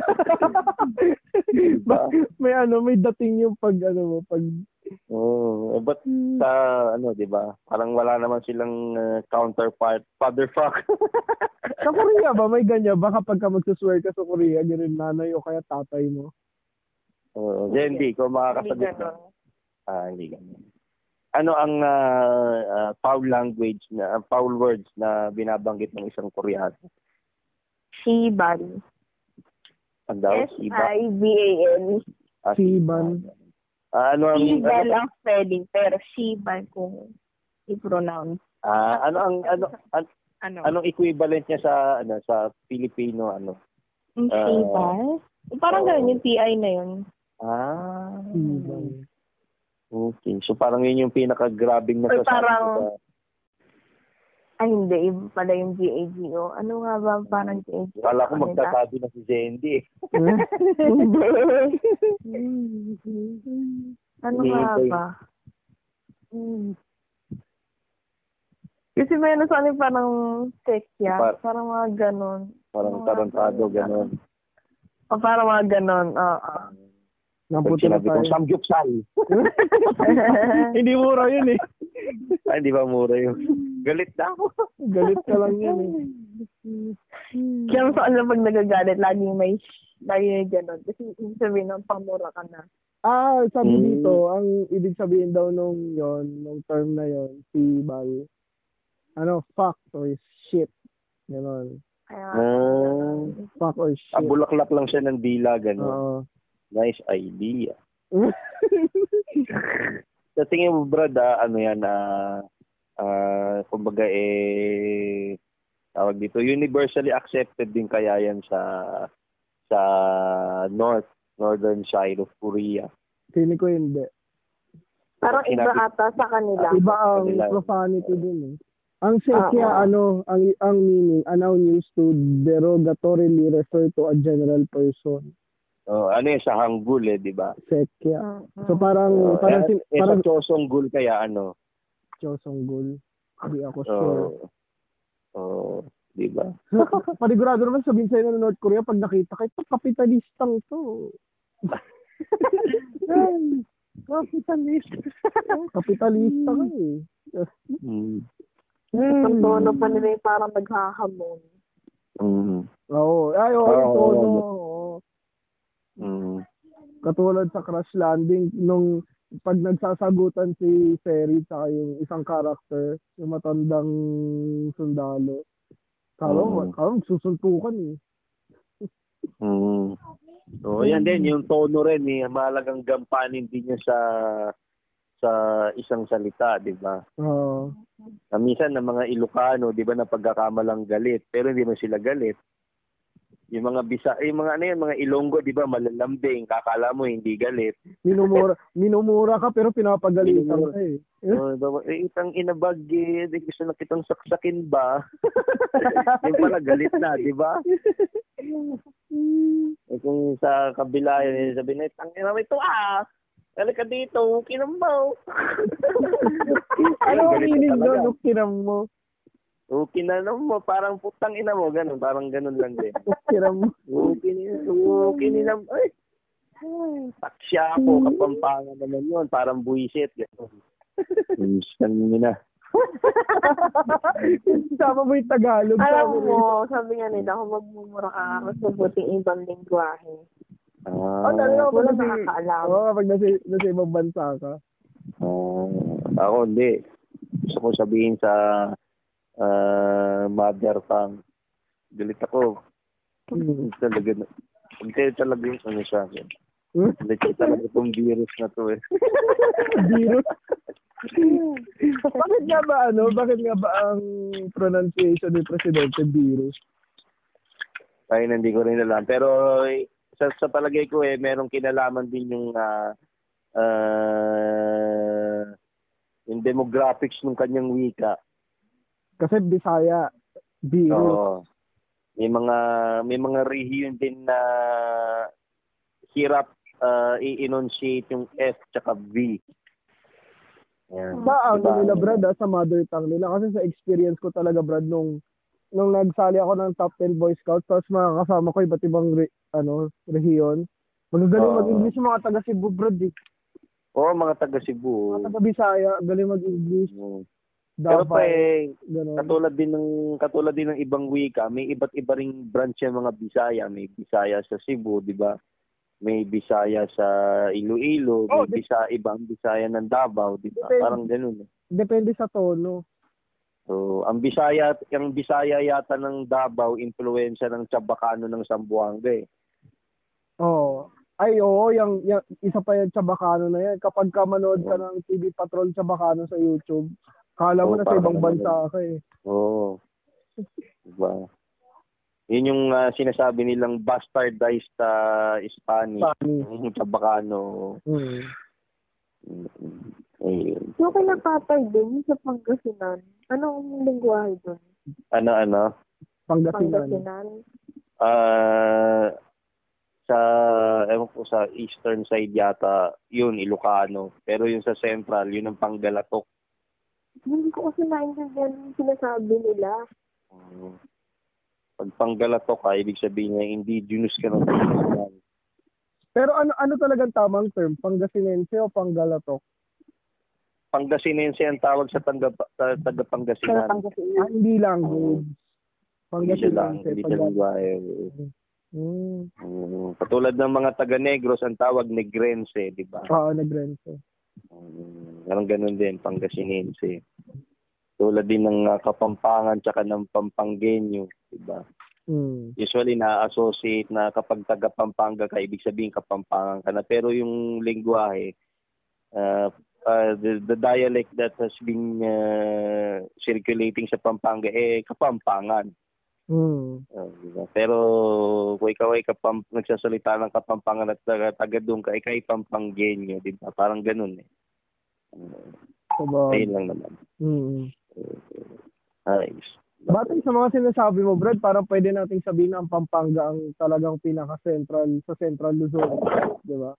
Speaker 4: Ba- may ano, may dating yung pag, ano mo, pag,
Speaker 3: Oo. Oh, but sa, ano, di ba, parang wala naman silang uh, counterpart, fatherfuck.
Speaker 4: sa Korea ba, may ganyan ba kapag ka magsuswear ka sa Korea, ganun nanay o kaya tatay mo?
Speaker 3: Oo. Uh, hindi, kung
Speaker 5: Hindi
Speaker 3: makakasagot ka.
Speaker 5: ganon.
Speaker 3: Ah, hindi ganun. Ano ang uh, uh, foul language na, uh, foul words na binabanggit ng isang Koreano?
Speaker 5: Shiban.
Speaker 3: Ang daw, iba.
Speaker 5: S I B A N.
Speaker 3: Ah,
Speaker 4: Siban.
Speaker 3: Ah, ano ang,
Speaker 5: Shiban
Speaker 3: ano,
Speaker 5: ang spelling, pero Shiban kung i-pronounce.
Speaker 3: ah, ano ang, ano, an,
Speaker 5: Ano?
Speaker 3: anong equivalent niya sa, ano, sa Filipino, ano?
Speaker 5: Yung
Speaker 3: Ah,
Speaker 5: Shiban? Parang
Speaker 3: oo.
Speaker 5: ganun yung P I na yun.
Speaker 3: Ah,
Speaker 4: Siban.
Speaker 3: okay. So parang yun yung pinaka-grabbing na
Speaker 5: Or
Speaker 3: sasabi
Speaker 5: parang-
Speaker 3: ko sa-
Speaker 5: Ay, hindi. Iba pala yung G A G O. Ano nga ba parang G A G O?
Speaker 3: Kala ko
Speaker 5: Ano nila?
Speaker 3: magsasabi na si Zendy eh.
Speaker 5: Ano nga
Speaker 3: Hinihintay.
Speaker 5: ba? Hmm. Kasi may ano sa akin parang sekya.
Speaker 3: Par-
Speaker 5: Parang mga ganon.
Speaker 3: Parang
Speaker 5: Ano nga
Speaker 3: tarantado,
Speaker 5: ba?
Speaker 3: gano'n.
Speaker 5: O parang mga ganon. Oo.
Speaker 3: Pag
Speaker 4: Naputi na
Speaker 3: sinabi kong
Speaker 4: tayo.
Speaker 3: samgyupsal.
Speaker 4: Hindi mura yun eh.
Speaker 3: Ay, di ba mura yun? Galit na ako.
Speaker 4: Galit ka lang yun eh.
Speaker 5: Kaya sa ano pag nagagalit, laging may, lagi may ganon. Kasi ibig sabihin ng pamura ka na.
Speaker 4: Ah, sabi
Speaker 3: Mm.
Speaker 4: dito, ang ibig sabihin daw nung yon, nung term na yon, si Bal, ano, fuck or shit. Ganon.
Speaker 5: Kaya,
Speaker 3: Ah,
Speaker 4: Fuck or shit.
Speaker 3: ah, bulaklak lang siya ng dila, gano'n.
Speaker 4: Oo.
Speaker 3: Nice idea. Sa tingin mo, Brad, ah, ano yan, ah, ah, kumbaga, eh, tawag dito, universally accepted din kaya yan sa sa north, northern side of Korea.
Speaker 4: Feeling ko hindi.
Speaker 5: parang iba
Speaker 3: Sinabi-
Speaker 5: ata sa kanila.
Speaker 4: Iba ang
Speaker 3: Kanila.
Speaker 4: profanity din eh. Ang sekya,
Speaker 5: Ah, ah.
Speaker 4: ano, ang ang meaning, anaw used to derogatorily refer to a general person.
Speaker 3: Oh, ano yun, sa Hangul, eh, di ba?
Speaker 4: Sekya.
Speaker 5: Mm,
Speaker 4: So parang,
Speaker 3: Oh,
Speaker 4: parang,
Speaker 3: eh,
Speaker 4: sin-
Speaker 3: eh,
Speaker 4: parang,
Speaker 3: sa Chosunggul, kaya ano,
Speaker 4: Chosunggol. Hindi ako
Speaker 3: oh,
Speaker 4: sure.
Speaker 3: oh, di ba?
Speaker 4: Panigurado naman sabihin sa'yo ng North Korea pag nakita kayo, ito kapitalistang to.
Speaker 3: Capitalist.
Speaker 4: Kapitalista ka eh.
Speaker 3: Mm.
Speaker 5: Ang tono pa nila yung parang naghahamon.
Speaker 3: Mm.
Speaker 4: Oo. Ay, oo,
Speaker 3: Oo,
Speaker 4: yung tono.
Speaker 3: oo.
Speaker 4: Oo.
Speaker 3: Mm.
Speaker 4: Katulad sa Crash Landing, nung pag nagsasagutan si Ferry sa yung isang karakter, yung matandang sundalo. Kala mo,
Speaker 3: Mm.
Speaker 4: kala mo susuntukan eh.
Speaker 3: Mm. So, yan din, yung tono rin, eh, mahalagang gampanin din niya sa sa isang salita, di ba?
Speaker 4: Oo.
Speaker 3: Na minsan ng mga Ilocano, di ba, na pagkakamalang galit, pero hindi man sila galit. Yung mga bisa, yung mga ano yan, mga Ilonggo, di ba, malalambing, kakala mo hindi galit.
Speaker 4: minumura, minumura ka pero pinapagalitan
Speaker 3: Minumura.
Speaker 4: ka eh.
Speaker 3: Oh, diba, eh, itang inabag, eh, di gusto na kitang saksakin ba? Yung pala galit na, di ba? Eh, kung sa kabila yun, sabi na, tangina mo ito ah! Halika dito, kinambaw.
Speaker 4: Ano ang
Speaker 3: Galit
Speaker 4: meaning
Speaker 3: talaga.
Speaker 4: doon? Nung kinam mo?
Speaker 3: Okay na naman mo, parang putang ina mo, ganun, parang ganun lang din.
Speaker 4: Kinam mo?
Speaker 3: Okay nila, okay nila, ay, taksya po, kapampangan naman yun, parang buwisit, gano'n. Minsan nyo na.
Speaker 4: Sama mo yung Tagalog.
Speaker 5: Alam
Speaker 4: sabi
Speaker 5: mo,
Speaker 4: rin.
Speaker 5: sabi nga nila, kung magmumura ka, mas mabuting ibang lingwahe.
Speaker 4: Oh,
Speaker 3: Ah,
Speaker 4: talaga pag
Speaker 5: Wala
Speaker 4: nasa,
Speaker 5: nakakaalam.
Speaker 4: oh, kapag nasa, nasa ibang bansa ka.
Speaker 3: ah, ako hindi. Gusto ko sabihin sa ah, mother tongue. Galit ako.
Speaker 4: Hmm.
Speaker 3: Talaga na. Hindi talaga yung ano sa akin.
Speaker 4: Hmm?
Speaker 3: Hindi talaga itong virus na to eh.
Speaker 4: Virus. Bakit nga ba ano? Bakit nga ba ang pronunciation ni Presidente virus?
Speaker 3: Ay, hindi ko rin alam. Pero eh, sa, sa palagay ko eh, merong kinalaman din yung ah, ah, yung demographics ng kanyang wika.
Speaker 4: Kasi Bisaya, virus.
Speaker 3: Oo. May mga may mga rehiyon din na hirap ah, i-enunciate yung F tsaka V. Yan.
Speaker 4: Ba, ang
Speaker 3: Diba?
Speaker 4: nila Brad ah, sa mother tongue nila. Kasi sa experience ko talaga Brad nung nung nagsali ako ng top ten Boy Scouts tapos mga kasama ko iba't ibang re, ano, rehiyon. Magagaling
Speaker 3: Oo.
Speaker 4: mag-English yung mga taga Cebu Brad eh.
Speaker 3: Oo, mga taga Cebu.
Speaker 4: Mga taga Bisaya, galing mag-English.
Speaker 3: Mm. Pero
Speaker 4: Davao,
Speaker 3: pa eh,
Speaker 4: ganun.
Speaker 3: katulad din ng katulad din ng ibang wika, may iba't iba ring branch yung mga Bisaya. May Bisaya sa Cebu, di ba? May Bisaya sa Iloilo,
Speaker 4: Oh,
Speaker 3: may
Speaker 4: di-
Speaker 3: Bisa, ibang Bisaya ng Davao, di ba?
Speaker 4: Depende.
Speaker 3: Parang ganun. eh.
Speaker 4: Depende sa tono.
Speaker 3: So, ang Bisaya, yung Bisaya yata ng Davao, influensya ng Chabacano ng Zamboanga eh.
Speaker 4: Oo. Ay, oo, yung, yung isa pa yung Chabacano na yan. Kapag ka manood ka ng T V Patrol Chabacano sa YouTube, kala mo
Speaker 3: Oo,
Speaker 4: na sa
Speaker 3: parang
Speaker 4: ibang
Speaker 3: ano
Speaker 4: bansa ka eh.
Speaker 3: Oo. Diba? Yun yung ah, sinasabi nilang bastardized uh, Spanish.
Speaker 4: Spanish.
Speaker 3: Yung Chabacano.
Speaker 4: Hmm.
Speaker 3: Ayun.
Speaker 5: Yung kinakapay din sa Pangasinan, anong lingwahe doon?
Speaker 3: Ano, ano?
Speaker 4: Pangasinan.
Speaker 5: Pangasinan?
Speaker 3: Ah, sa, ewan ko, sa eastern side yata, yun, Ilocano. Pero yung sa central, yun ang Panggalatok.
Speaker 5: Hindi ko kasi naintindihan yung sinasabi nila.
Speaker 3: Um, pag Panggalatok ka, ibig sabihin niya, indigenous ka ng Pangasinan.
Speaker 4: Pero ano ano talagang tamang term? Pangasinense o Panggalatok?
Speaker 3: Pangasinense ang tawag sa taga, ta- taga
Speaker 5: Sa
Speaker 3: Pangasinan.
Speaker 4: Ah,
Speaker 5: Pangasinan.
Speaker 4: hindi language.
Speaker 3: Hindi siya lang,
Speaker 4: Pangasinense.
Speaker 3: hindi siya lingwahe.
Speaker 4: Hmm.
Speaker 3: Um, katulad ng mga taga Negros, ang tawag Negrense, di ba?
Speaker 4: Oo, nagrense.
Speaker 3: Um, parang ganun din, Pangasinense. Tulad din ng uh, Kapampangan tsaka ng Pampanggenyo, di ba?
Speaker 4: Hmm.
Speaker 3: Usually na-associate na kapag taga Pampanga ka, ibig sabihin Kapampangan ka na. Pero yung lingwahe, uh, uh, the, the dialect that has been uh, circulating sa Pampanga, eh, Kapampangan.
Speaker 4: Hmm.
Speaker 3: Uh, diba? Pero kung ikaw ay kapam, nagsasalita ng Kapampangan at taga, taga doon ka, ikaw ay Pampanggenyo, di ba? Parang ganun eh. Uh,
Speaker 4: Sabag.
Speaker 3: ayun lang naman.
Speaker 4: Hmm.
Speaker 3: Ayos.
Speaker 4: Batay sa mga sinasabi mo, Brad, parang pwede nating sabihin na ang Pampanga ang talagang pinaka-central sa Central Luzon. Di ba?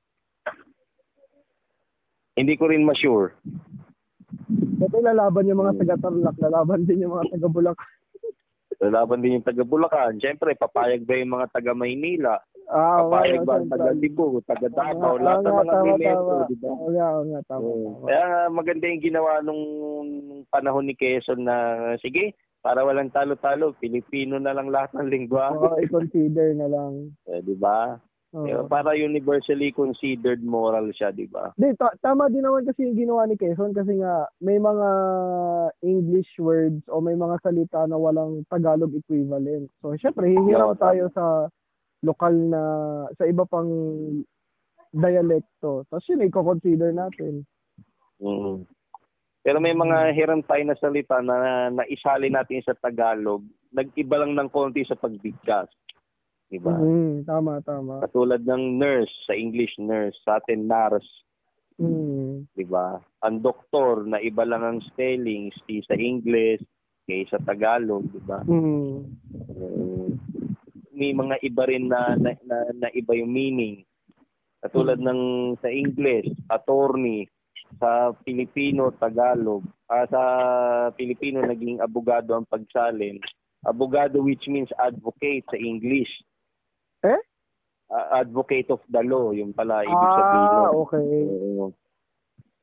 Speaker 3: Hindi ko rin ma-sure.
Speaker 4: Dati lalaban yung mga taga-Tarlac, lalaban din yung mga taga-Bulacan.
Speaker 3: Lalaban din yung taga Bulacan. Siyempre, papayag ba yung mga taga Maynila?
Speaker 4: Ah,
Speaker 3: Papayag
Speaker 4: okay,
Speaker 3: ba ang taga
Speaker 4: Central.
Speaker 3: Cebu, taga Davao,
Speaker 4: Oo
Speaker 3: lahat ng
Speaker 4: nga,
Speaker 3: mga
Speaker 4: tama,
Speaker 3: elemento,
Speaker 4: tama.
Speaker 3: di ba?
Speaker 4: Oo nga, oo nga, tama,
Speaker 3: Oo.
Speaker 4: tama.
Speaker 3: Kaya nga, maganda yung ginawa nung panahon ni Quezon na, sige, para walang talo-talo, Pilipino na lang lahat ng lingwa.
Speaker 4: Oo, i-consider na lang.
Speaker 3: Eh, di ba? Eh,
Speaker 4: Oo.
Speaker 3: para universally considered moral siya, di ba?
Speaker 4: Di, ta- tama din naman kasi yung ginawa ni Quezon kasi nga may mga English words o may mga salita na walang Tagalog equivalent. So, syempre, hihiram
Speaker 3: Oo,
Speaker 4: tayo sa lokal na, sa iba pang dialekto. Tapos yun, i-consider natin.
Speaker 3: Mm. Pero may mga hiram tayo na salita na naisali natin sa Tagalog, nag-iba lang ng konti sa pagbigkas. Di ba?
Speaker 4: Mhm, tama, tama.
Speaker 3: Katulad ng nurse, sa English nurse, sa atin nurse.
Speaker 4: Mm.
Speaker 3: Di ba? Ang doktor, na iba lang ang spelling, si sa English, kay sa Tagalog, di ba?
Speaker 4: Mm.
Speaker 3: Uh, may mga iba rin na, na, na, na iba yung meaning. Katulad ng sa English, attorney, sa Pilipino, Tagalog, ah, sa Pilipino, naging abogado ang pagsalin. Abogado which means advocate sa English.
Speaker 4: Eh?
Speaker 3: Uh, advocate of the law, yung pala ibig sabihin.
Speaker 4: Ah,
Speaker 3: nun.
Speaker 4: okay.
Speaker 3: Oo.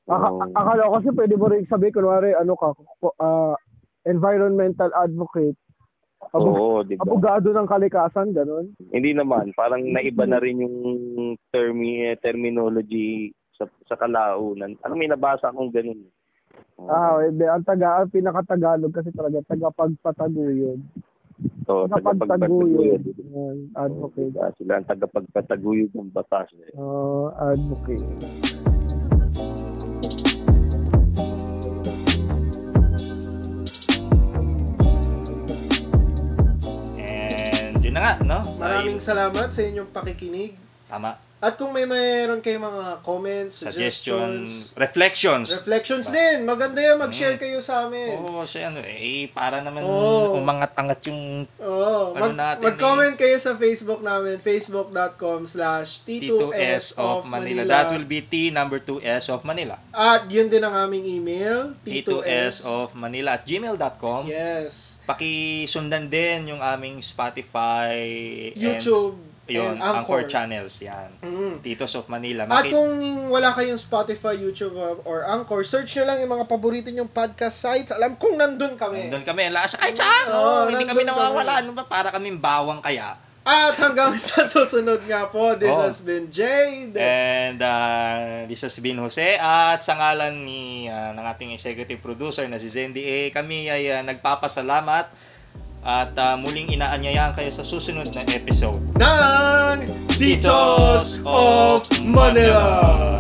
Speaker 4: Aka-
Speaker 3: Oo.
Speaker 4: akala ko kasi pwede mo rin sabihin, kunwari, ano ka, ah, environmental advocate, abog-
Speaker 3: Oo, di ba?
Speaker 4: abogado ng kalikasan, gano'n.
Speaker 3: Hindi naman, parang naiba na rin yung termi eh, terminology sa sa kalaunan. Parang may nabasa akong ganun. Oo.
Speaker 4: Ah, hindi. Ang taga, ang pinaka-Tagalog kasi talaga, tagapagpataguyod.
Speaker 3: So,
Speaker 4: Tagapagtaguyod.
Speaker 3: tagapagpataguyod.
Speaker 4: Yan, advocate.
Speaker 3: Diba? Sila ang tagapagpataguyod ng batas. Eh.
Speaker 4: Oh, advocate.
Speaker 1: And yun na nga, no?
Speaker 2: Maraming
Speaker 1: Ay,
Speaker 2: salamat sa inyong pakikinig.
Speaker 1: tama.
Speaker 2: At kung may mayroon kayong mga comments,
Speaker 1: Suggestions,
Speaker 2: suggestions,
Speaker 1: reflections.
Speaker 2: reflections din, maganda yan, mag-share kayo sa amin.
Speaker 1: Oo, siya ano, eh, para naman
Speaker 2: Oo.
Speaker 1: umangat-angat yung
Speaker 2: Oo,
Speaker 1: Ano
Speaker 2: mag,
Speaker 1: natin
Speaker 2: mag-comment kayo sa Facebook namin, facebook.com slash
Speaker 1: T two S of Manila. That will be T number two S of Manila.
Speaker 2: At yun din ang aming email,
Speaker 1: T two S of Manila at gmail dot com.
Speaker 2: Yes.
Speaker 1: Pakisundan din yung aming Spotify,
Speaker 2: YouTube,
Speaker 1: and, yun,
Speaker 2: and
Speaker 1: Anchor
Speaker 2: Anchor.
Speaker 1: channels yan.
Speaker 2: Mm.
Speaker 1: Titos of Manila.
Speaker 2: At
Speaker 1: Maki-
Speaker 2: kung wala kayong Spotify, YouTube, or Anchor, search nyo lang yung mga paborito nyong podcast sites. Alam kong nandun kami.
Speaker 1: Nandun kami. Lasa kahit saan.
Speaker 2: Oo,
Speaker 1: Oh, hindi kami
Speaker 2: nandun
Speaker 1: nawawala.
Speaker 2: kami.
Speaker 1: Ano ba? Para kaming bawang kaya.
Speaker 2: At hanggang sa susunod nga po, this
Speaker 1: Oh.
Speaker 2: has been Jade.
Speaker 1: And uh, this has been Jose. At sa ngalan ni, uh, ng ating executive producer na si Zendy A, kami ay uh, nagpapasalamat at uh, muling inaanyayahan kayo sa susunod na episode
Speaker 2: ng Titos of Manila.